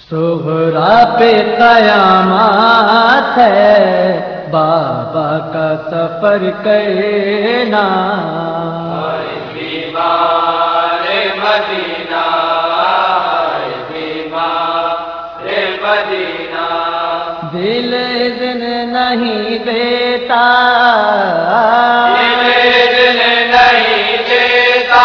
صغرا پہ قیامات ہے، بابا کا سفر کرنا، بیمار مدینہ، بیمار مدینہ، دل اذن نہیں دیتا، دل نہیں دیتا،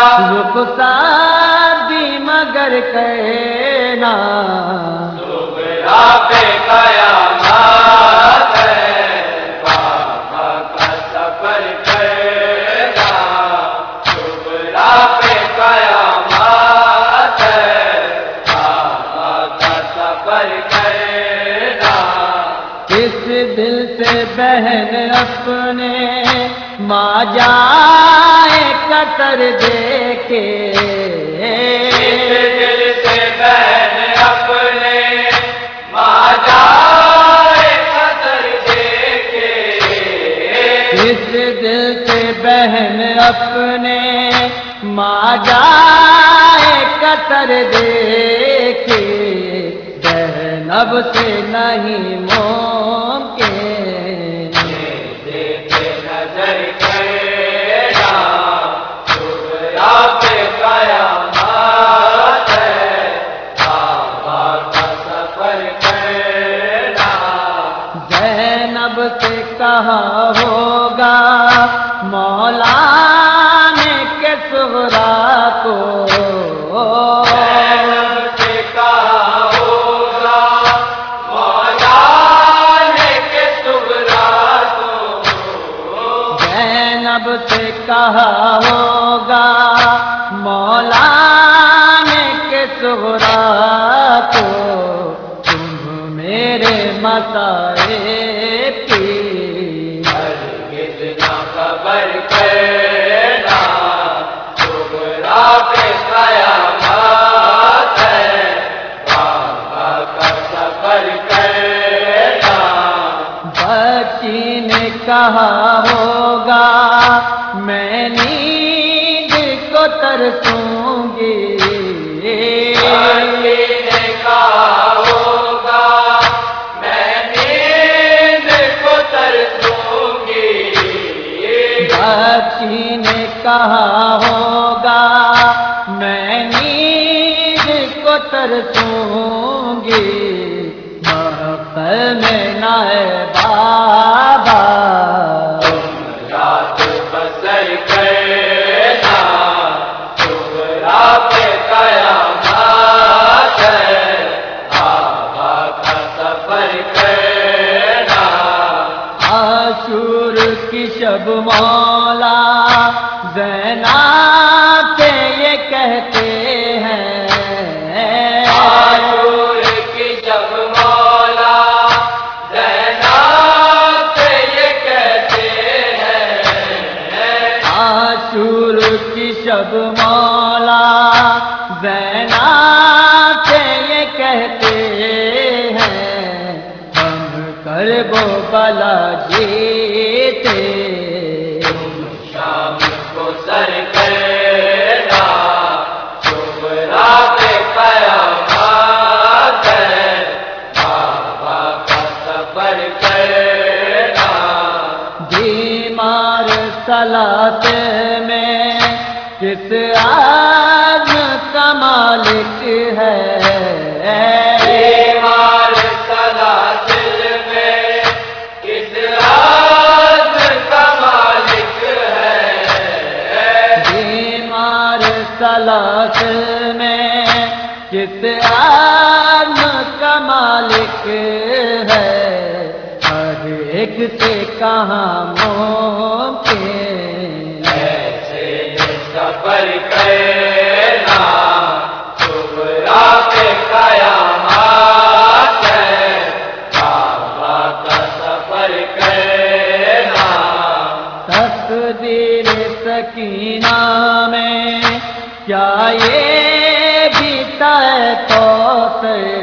رخسار دی مگر کہنا، صغرا پہ قیامات ہے، بابا کا سفر کرنا، صغرا پہ قیامات ہے، بابا کا سفر کرنا، اس دل سے بہن اپنے ماں جائے قطر دیکھے، اس دل سے بہن اپنے ماں جائے قطر دیکھے، اس دل سے بہن اپنے ماں جائے قطر دیکھے، زینب سے نہیں ممکن، نظر کرنا، صغرا پہ قیامات ہے، بابا کا سفر کرنا، زینب سے کہا ہوگا مولا نے کہ صغرا کو، زینب سے کہا ہوگا مولا نے کہ صغرا کو، زینب سے کہا ہوگا مولا نے کہ صغرا کو، تم میرے مصائب کی ہرگز نہ خبر کرنا، صغرا پہ قیامات ہے، بابا کا سفر کرنا، بچی نے کہا ہوگا میں نیند کو ترسوں گی، بچی نے کہا ہوگا میں نیند کو ترسوں گی، بچی نے کہا ہوگا میں نیند کو ترسوں گی، محفل میں نہ ہے بابا، رات بسر کرنا، صغرا پہ قیامات ہے، بابا کا سفر کرنا، عاشور کی شب مولا زینب سے یہ کہتے ہیں، عاشور کی شب مولا زینب سے یہ کہتے ہیں، عاشور کی شب مولا زینب سے یہ کہتے ہیں، ہم کرب و بلا جیتے، شام کو سر کرنا، صغرا پہ قیامات ہے، بابا کا سفر کرنا، بیمار سلاسل میں کس عزم کا مالک ہے، بیمار سلاسل میں کس عزم کا مالک ہے، بیمار سلاسل میں کس عزم کا مالک ہے، ہر ایک سے کہاں ممکن، ایسے سفر کرنا، صغرا پہ قیامات ہے، بابا کا سفر کرنا، تقدیر سکینہ میں کیا یہ بھی طے کوثر،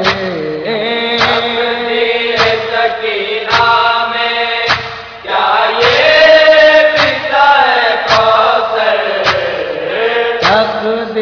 تقدیر سکینہ میں کیا یہ بتا ہے کوثر، تقدیر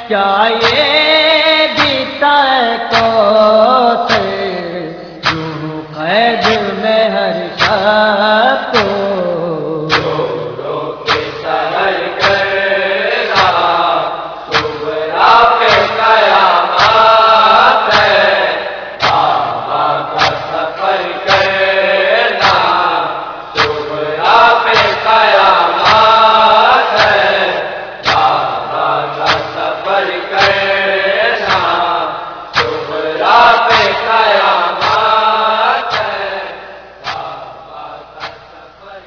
کیا یہ بیتا ہے کوثر یوں قید میں ہر شب کو رو رو کے سحر کرنا صبح پہ قیامت ہے بابا کا سفر کرنا صبح پہ قیامت ہے بابا کا سفر کرنا صبح پہ قیامت ہے بابا کا سفر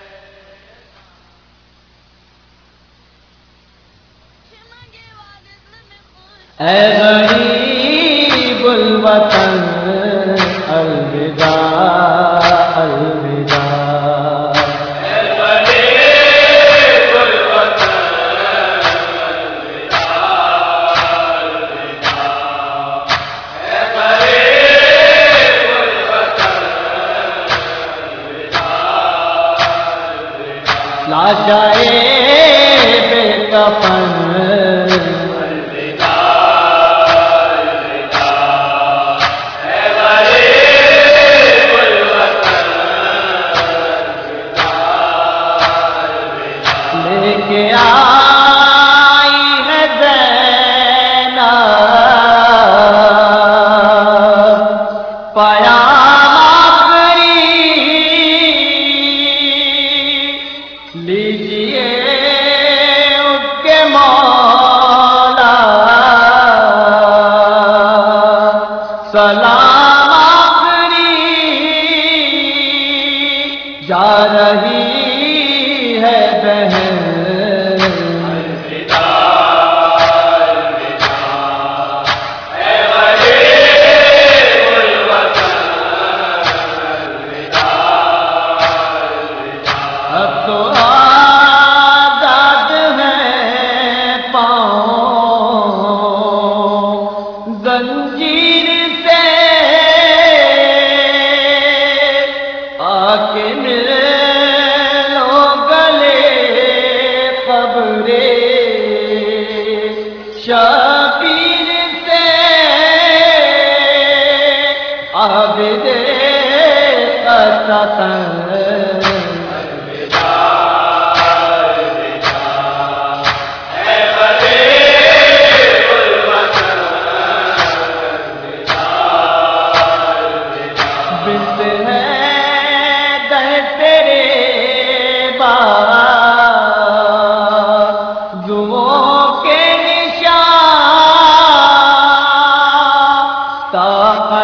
اے غریب الوطن الوداع الوداع لاشائے بے کفن لے کے آئی ہے زینب پیام آخری لیجیے اس کے مولا سلام آخری جا رہی ہے بہن اب تو آزاد ہیں پاؤں زنجیر سے آ کے مل لو گلے قبرے شبیر سے عابد قسطن بنت ہے در تیرے بازوؤں کے نشان تا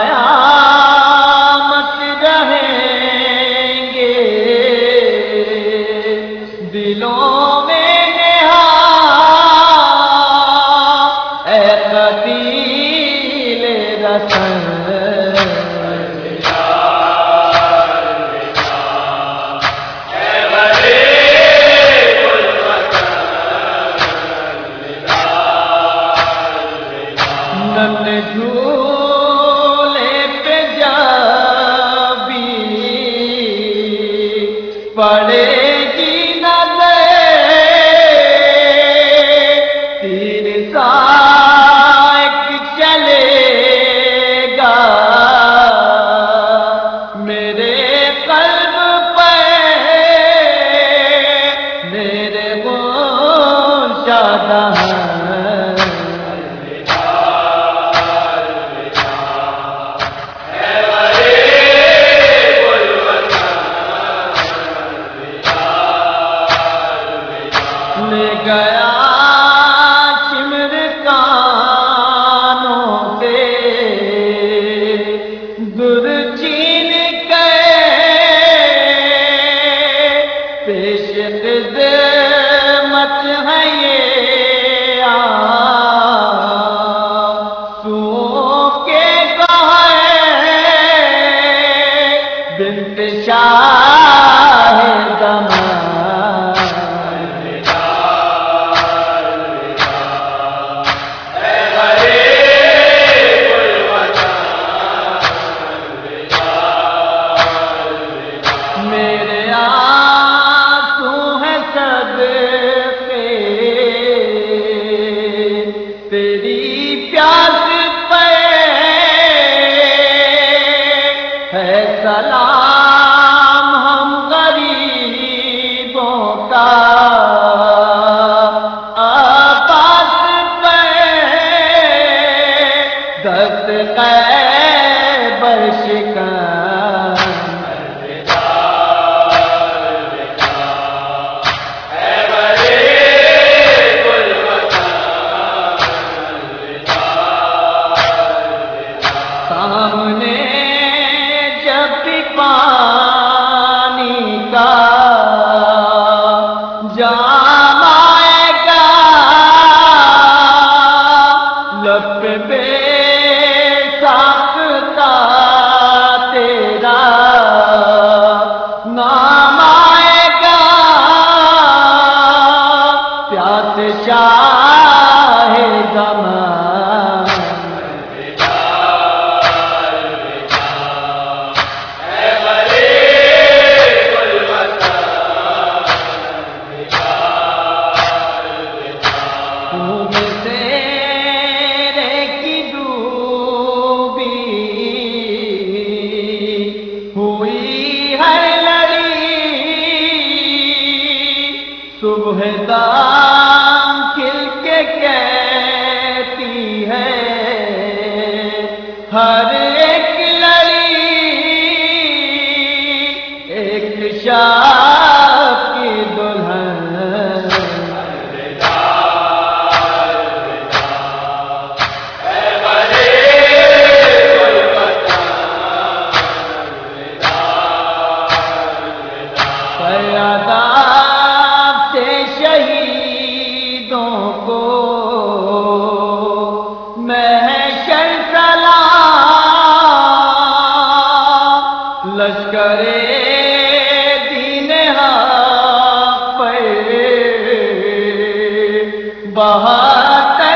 قیامت رہیں گے دلوں میں نہاد اے قتیل رسن جھولے پہ جبی پڑے گی نظر تیر سائق چلے گا میرے قلب پہ میرے گمشدہ لے گیا چمر کانوں سے در چین کے پیش خدمت ہے یہ آنسوؤں کے گہر بنت شاہ زمان میرے آنسو ہیں صدقے تیری پیاس پہ ہے سلام ہم غریبوں کا، آباس پہ دست خیبر شکن، سامنے جب بھی پانی کا جام آئے گا، لب پہ ساختہ تیرا نام آئے گا، پیاس شاہ زمان، صبح دام کھل کے کہتی ہے ہر ایک لڑی، ایک شاہ کی دلہن، شہیدوں کو محشر سلام، لشکر دین حق پر بہتر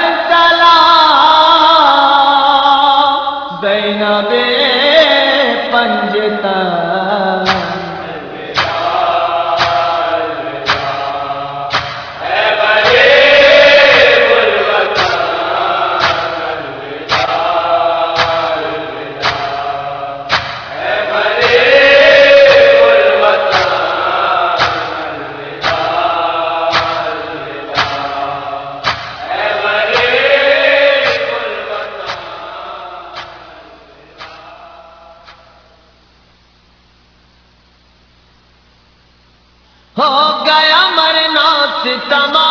سلام، زینب پنجتن، ہو گیا مرنا ستم